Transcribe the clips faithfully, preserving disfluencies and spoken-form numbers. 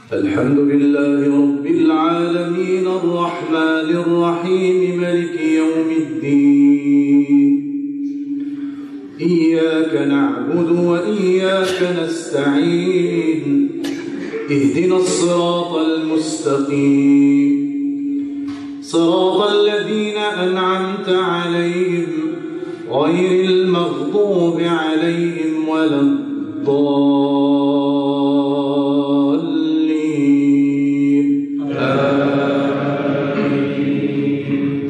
الحمد لله رب العالمين الرحمن الرحيم مالك يوم الدين إياك نعبد وإياك نستعين اهدنا الصراط المستقيم صراط الذين أنعمت عليهم غير المغضوب عليهم ولا الضالين آمين.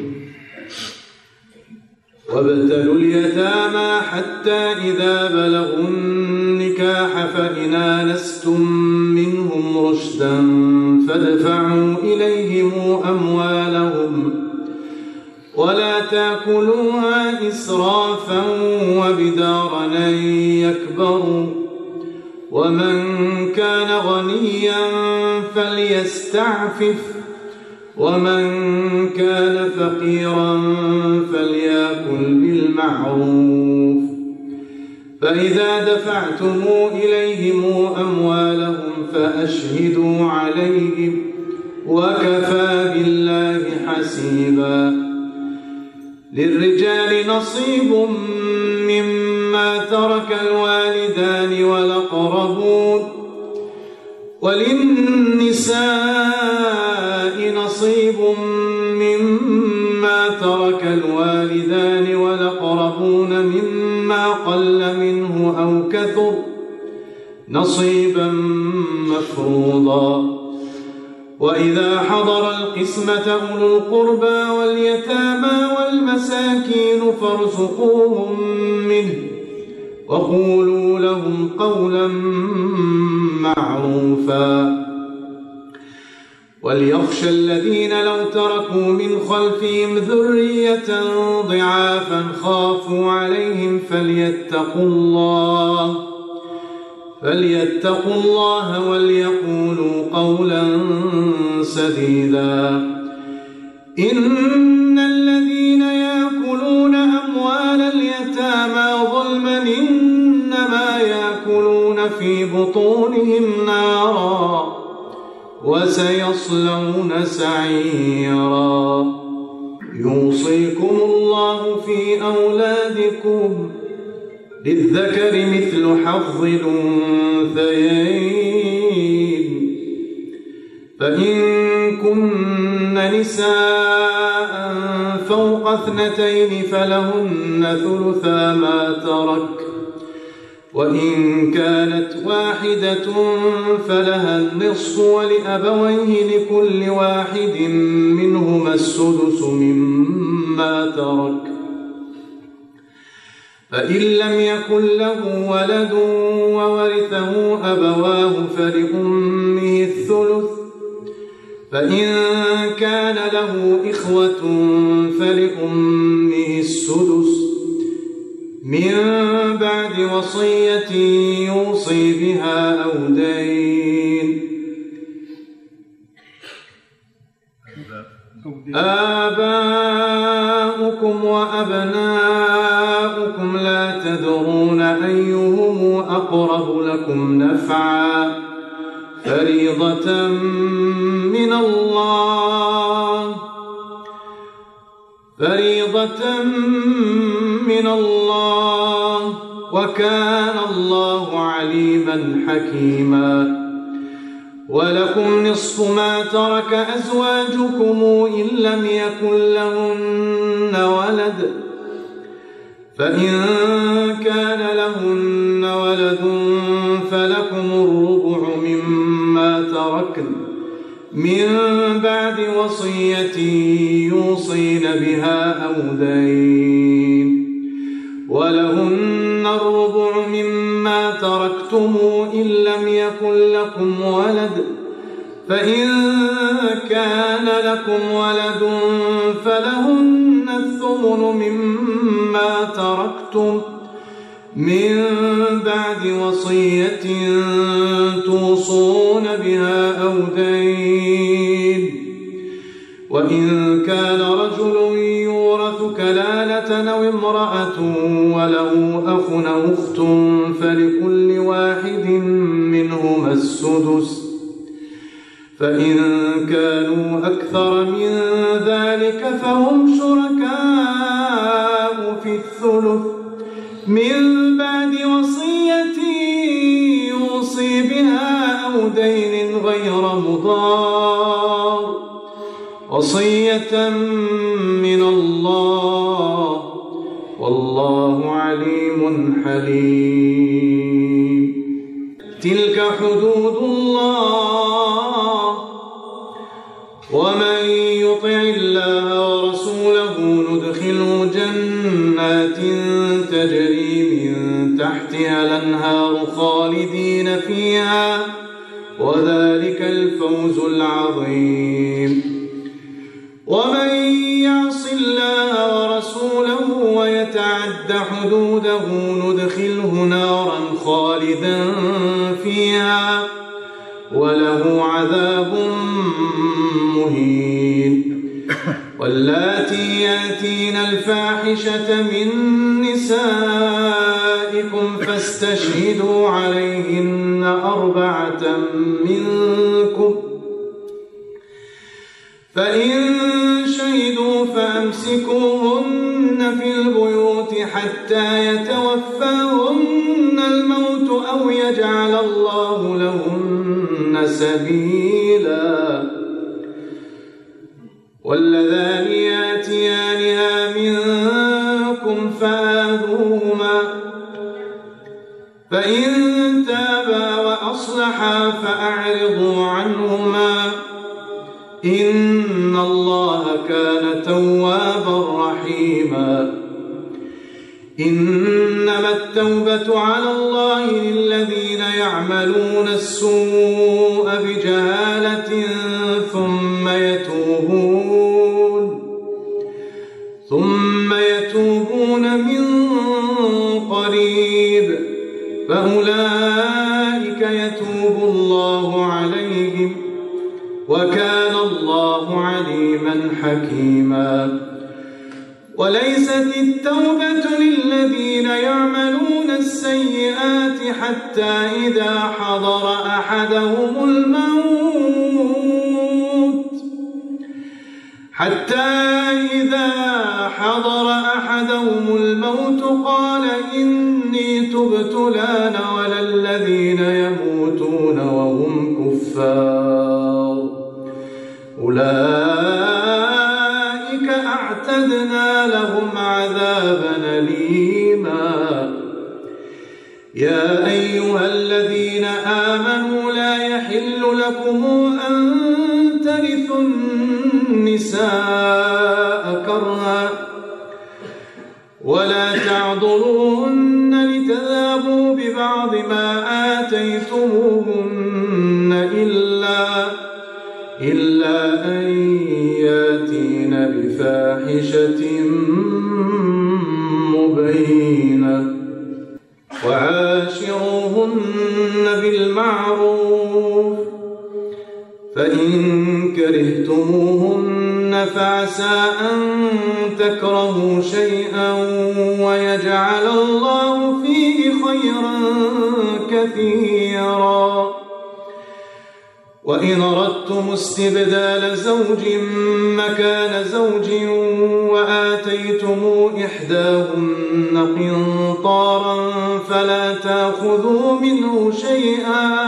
وابتلوا اليتامى حتى إذا بلغوا النكاح فإن آنستم منهم رشدا فادفعوا إليهم أموالهم ولا تأكلوها إسرافا وبدارا أن يكبروا ومن كان غنيا فليستعفف ومن كان فقيرا فليأكل بالمعروف فإذا دفعتم إليهم أموالهم فأشهدوا عليهم وكفى بالله حسيبا. للرجال نصيب مما ترك الوالدان والأقربون وللنساء نصيب مما ترك الوالدان والأقربون مما قل منه أو كثر نصيبا مفروضا. وإذا حضر القسمة أولو القربى واليتامى والمساكين فارزقوهم منه وقولوا لهم قولا معروفا. وليخشى الذين لو تركوا من خلفهم ذرية ضعافا خافوا عليهم فليتقوا الله فليتقوا الله وليقولوا قولا سديدا. إن الذين يأكلون أموال اليتامى ظلما إنما يأكلون في بطونهم نارا وسيصلون سعيرا. يوصيكم الله في أولادكم للذكر مثل حظ الأنثيين فإن كن نساء فوق اثنتين فلهن ثلثا ما ترك وإن كانت واحدة فلها النصف ولأبويه لكل واحد منهما السدس مما ترك فإن لم يكن له ولد وورثه أبواه فلأمه الثلث فإن كان له إخوة فلأمه السدس من بعد وصية يوصي بها أو دين. آباؤكم وأبناؤكم لا تدرون أيهم أقرب لكم نفعا فريضة من الله فريضة من الله وكان الله عليما حكيما. ولكم نصف ما ترك أزواجكم إن لم يكن لهن ولد فإن كان لهن ولد فلكم الربع مما تركن من بعد وصية يوصين بها أو دين. ولهن الربع مما تركتم إن لم يكن لكم ولد فإن كان لكم ولد فلهن الثمن مما تركتم من بعد وصية توصون بها أو دين. وإن كان رجل يورث كلالة أو امرأة وله أخ أو أخت فلكل واحد منهما السدس فإن كانوا أكثر من ذلك فهم شركاء في الثلث من بعد وصية يوصي بها أو دين غير مضار، وصية من الله، والله عليم حليم. تلك حدود الله، ومن يطع الله ورسوله ندخله جنات تجري من تحتها الأنهار خالدين فيها، وذلك الفوز العظيم. ومن يعص الله ورسوله ويتعد حدوده ندخله نارا خالدا فيها، وله عذاب مهين. واللاتي ياتين الفاحشة من نسائكم فاستشهدوا عليهن أربعة منكم، فإن شهدوا فأمسكوهن في البيوت حتى يتوفاهن الموت أو يجعل الله لهن سبيلا. واللذان ياتيانها منكم فآذوهما، فإن تابا وأصلحا فأعرضوا عنهما، إن الله كان توابا رحيما. إنما التوبة على الله للذين يعملون السوء بجهالة ثم يتوبون ثم يتوبون من قريب فأولئك يتوب الله عليهم، وكان الله عليما حكيما. وليست التوبة للذين يعملون السيئات حتى إذا حضر أحدهم الموت حتى إذا حضر أحدهم الموت قال إني تبت الآن ولا الذين يموتون وهم كفار، أولئك أعتدنا لهم عذابا أليما. يا أيها الذين آمنوا لا يحل لكم أن ترثوا النساء كرها ولا تعضلوهن لتذهبوا ببعض ما آتيتموهن إلا إلا أن ياتين بفاحشة مبينة، وعاشروهن بالمعروف، فإن كرهتموهن فعسى أن تكرهوا شيئا ويجعل الله فيه خيرا كثيرا. وإن أردتم استبدال زوج مكان زوج وآتيتم إحداهن قنطارا فلا تأخذوا منه شيئا،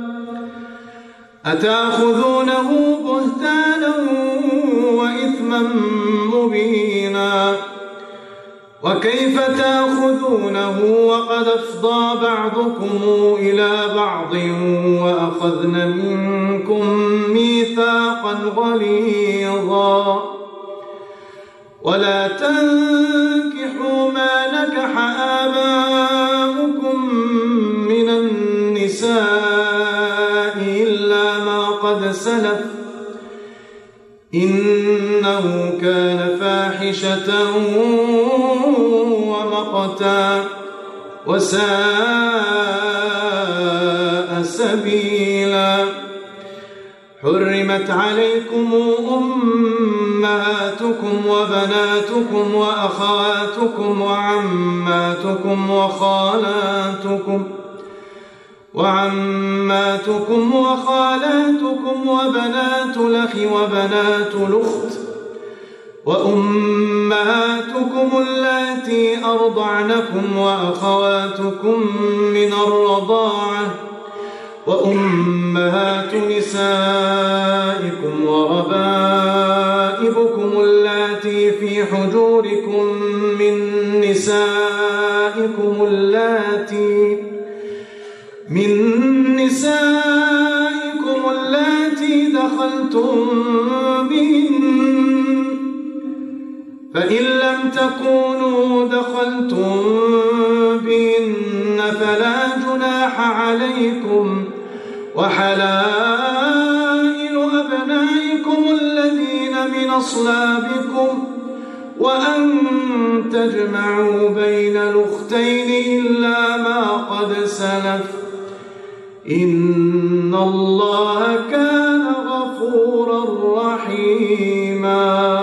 أتأخذونه بهتانا وإثما مبينا، وكيف تأخذونه وقد أفضى بعضكم إلى بعض وأخذن منكم ميثاقا غليظا. ولا تنكحوا ما نكح آباؤكم من النساء إلا ما قد سلف، إنه كان فاحشة ومقتا وساء سبيلا. حرمت عليكم أمهاتكم وبناتكم وأخواتكم وعماتكم وخالاتكم وعماتكم وخالاتكم وبنات الأخ وبنات الأخت وأمهاتكم اللاتي أرضعنكم وأخواتكم من الرضاعة وأمهات نسائكم وربائبكم اللاتي في حجوركم من نسائكم اللاتي من نسائكم اللاتي دخلتم بهن فإن لم تكونوا دخلتم بهن فلا جناح عليكم وحلائل أبنائكم الذين من أصلابكم وأن تجمعوا بين الأختين إلا ما قد سلف إن الله كان غفورا رحيما.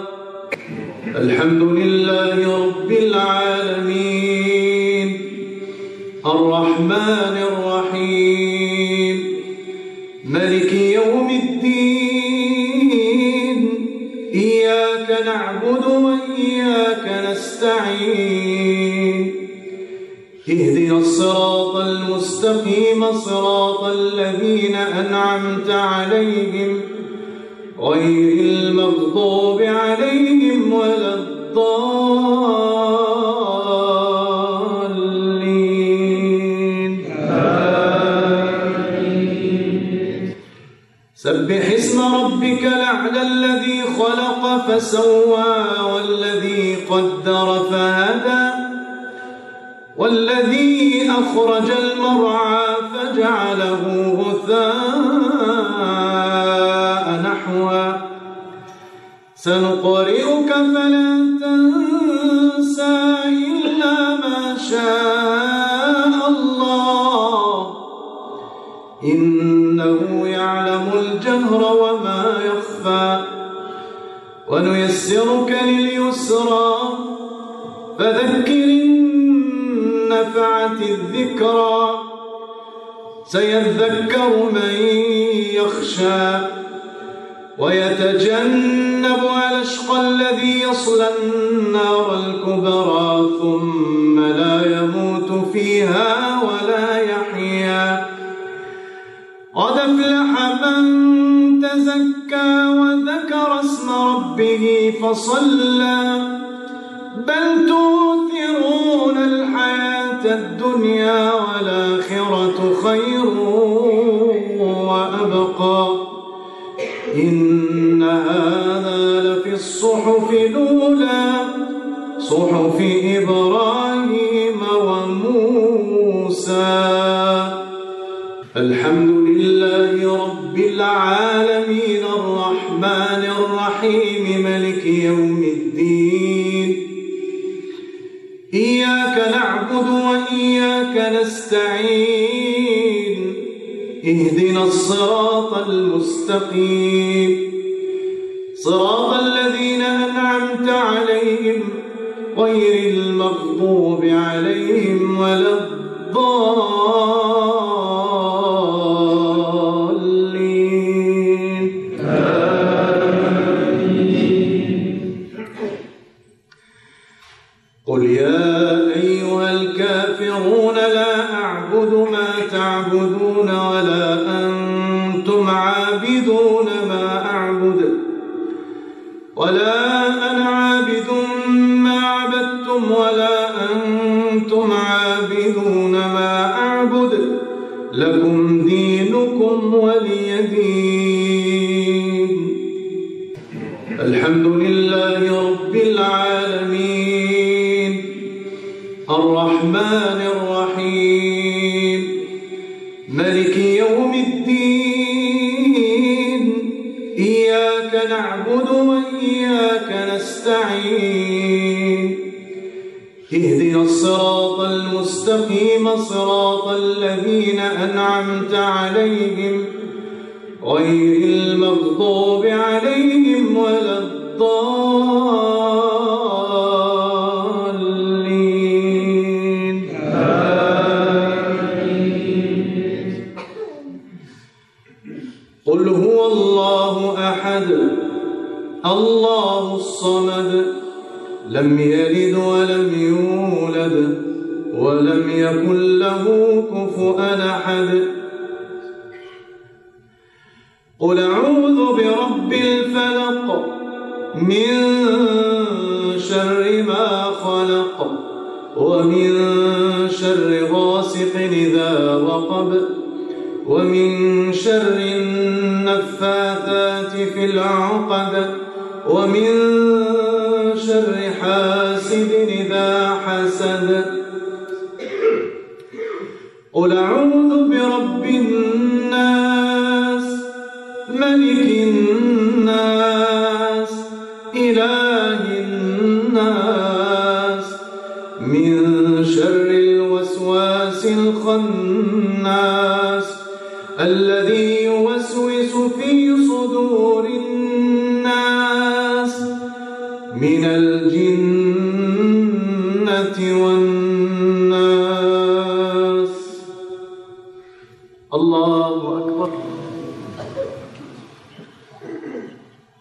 الحمد لله رب العالمين الرحمن الرحيم ملك يوم الدين إياك نعبد وإياك نستعين اهدنا الصراط المستقيم صراط الذين أنعمت عليهم غير المغضوب عليهم ولا الضالين آمين. سبح اسم ربك الأعلى الذي خلق فسوى والذي قدر فهدى والذي أخرج المرعى فجعله غثاء نحوا سنقرئك فلا تنسى إلا ما شاء الله إنه يعلم الجهر وما يخفى ونيسرك لليسرى فذكر إن نفعت الذكرى سيذكر من يخشى ويتجنبها الأشقى الذي يصلى النار الكبرى ثم لا يموت فيها ولا يحيا قد أفلح من تزكى وذكر اسم ربه فصلى بل تؤثرون الحياة الدنيا والآخرة خير وأبقى إن هذا لفي الصحف الأولى صحف إبراهيم وموسى. الحمد لله رب العالمين الرحمن الرحيم ملك يوم الدين إياك نعبد وإياك نستعين اهدنا الصراط المستقيم صراط الذين أنعمت عليهم غير المغضوب عليهم ولا الضالين آمين. قل يا أيها الكافرون لا أعبد ما تعبدون ولا أنتم عابدون ما أعبد ولا أنا عابد ما عبدتم ولا أنتم عابدون ما أعبد لكم دينكم ولي دين. الحمد لله رب العالمين الرحمن الرحيم ملك يوم الدين إياك نعبد وإياك نستعين اهدنا الصراط المستقيم صراط الذين أنعمت عليهم غير المغضوب عليهم ولا الضالين آمين. قل هو الله أحد الله الصمد لم يلد ولم يولد ولم يكن له كفؤا أحد قل أعوذ برب الفلق من شر ما خلق ومن شر غاسق إذا وقب ومن شر النفاثات في العقد ومن شر حاسد إذا حسد قل أعوذ برب الناس ملك الناس إله الناس من شر الوسواس الخناس الذي يوسوس في صدور الناس من الجنة والناس. الله أكبر.